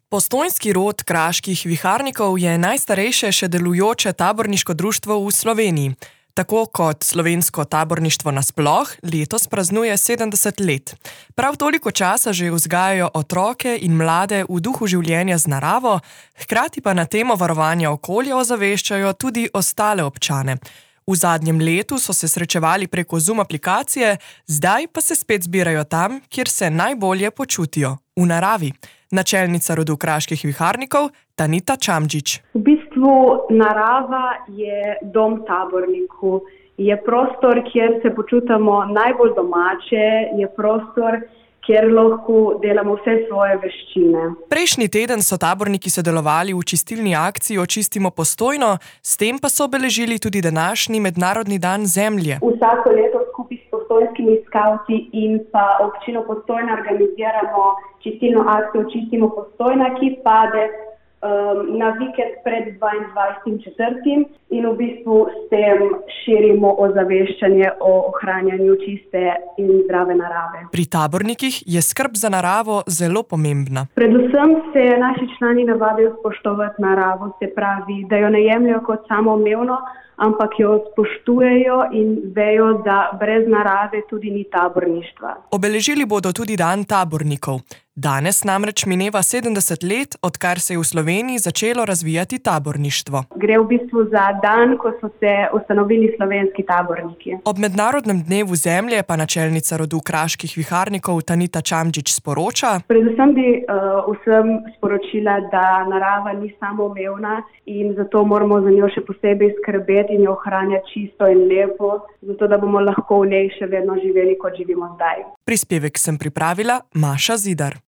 Postojnski rod kraških viharnikov je najstarejše še delujoče taborniško društvo v Sloveniji. Tako kot slovensko taborništvo nasploh, letos praznuje 70 let. Prav toliko časa že vzgajajo otroke in mlade v duhu življenja z naravo, hkrati pa na temo varovanja okolja ozaveščajo tudi ostale občane. V zadnjem letu so se srečevali preko Zoom aplikacije, zdaj pa se spet zbirajo tam, kjer se najbolje počutijo, v naravi. Načelnica rodu kraških viharnikov, Tanita Čamdžič. V bistvu narava je dom taborniku. Je prostor, kjer se počutimo najbolj domače, je prostor, kjer lahko delamo vse svoje veščine. Prejšnji teden so taborniki sodelovali v čistilni akciji Očistimo Postojno, s tem pa so obeležili tudi današnji mednarodni dan zemlje. Vsako leto skupaj s postojnskimi skavti in pa občino Postojna organiziramo čistilno akcijo Očistimo Postojna, ki pade na vikend pred 22.4. in v bistvu s tem širimo ozaveščanje o ohranjanju čiste in zdrave narave. Pri tabornikih je skrb za naravo zelo pomembna. Predvsem se naši člani navadijo spoštovati naravo, se pravi, da jo ne jemljajo kot samoumevno, ampak jo spoštujejo in vejo, da brez narave tudi ni taborništva. Obeležili bodo tudi dan tabornikov. Danes namreč mineva 70 let, odkar se je v Sloveniji začelo razvijati taborništvo. Gre v bistvu za dan, ko so se ustanovili slovenski taborniki. Ob mednarodnem dnevu zemlje pa načelnica rodu kraških viharnikov Tanita Čamdžič sporoča: Predvsem bi vsem sporočila, da narava ni samoumevna in zato moramo za njo še posebej skrbeti in jo ohranjati čisto in lepo, zato da bomo lahko v njej še vedno živeli, kot živimo zdaj. Prispevek sem pripravila Maša Zidar.